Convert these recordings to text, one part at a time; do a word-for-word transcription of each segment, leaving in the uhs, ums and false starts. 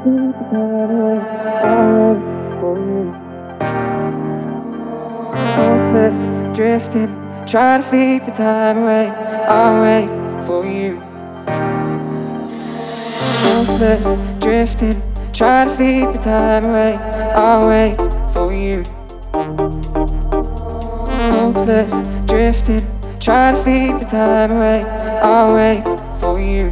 Hopeless, drifting, trying to sleep the time away. I'll wait for you. Hopeless, drifting, trying to sleep the time away. I'll wait for you. Hopeless, drifting, trying to sleep the time away. I'll wait for you.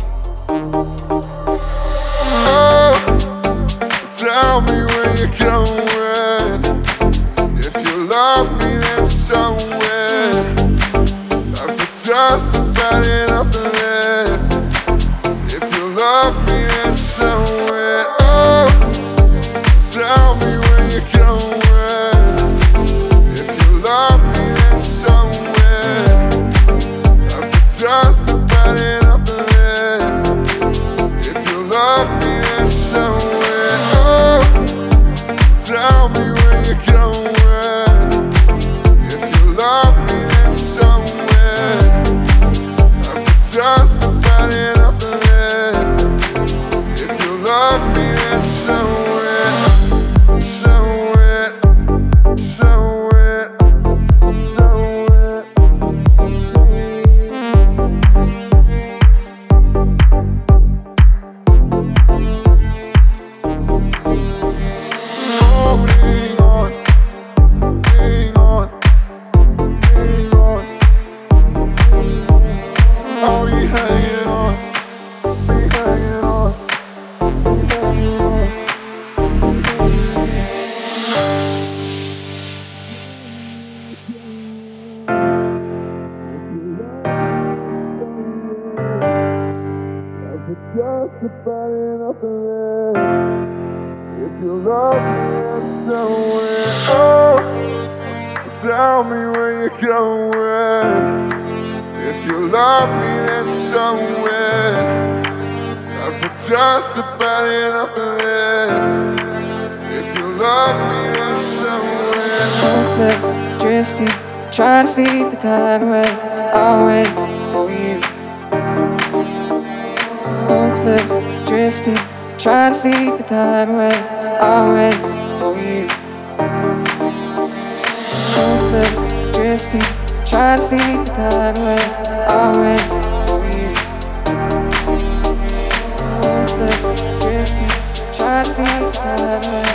Oh, tell me where you're going. If you love me, then show it. I've just about enough of this. If you love me, then show it. Oh, tell me where you're going. If you love me, then show it. I've just about enough of this. If you love me, then show it. Oh, tell me where you're going. If you love me, then show it. I've just about enough of this. If you love me, then show it. Show it. Show it. Show it. Holding on, hang on, hang on. Only hanging on, hanging on, hanging on. Just about enough of it. If you love me, then show it. Oh, tell me where you're going. If you love me, then show it. I've had just about enough of this. If you love me, then show it. Hopeless, drifting, trying to sleep the time away. I'll wait for you. Hopeless, drifting, trying to sleep the time away. I'll wait for you. Hopeless, drifting, trying to sleep the time away. I'll wait for you. Hopeless, drifting, trying to sleep the time away.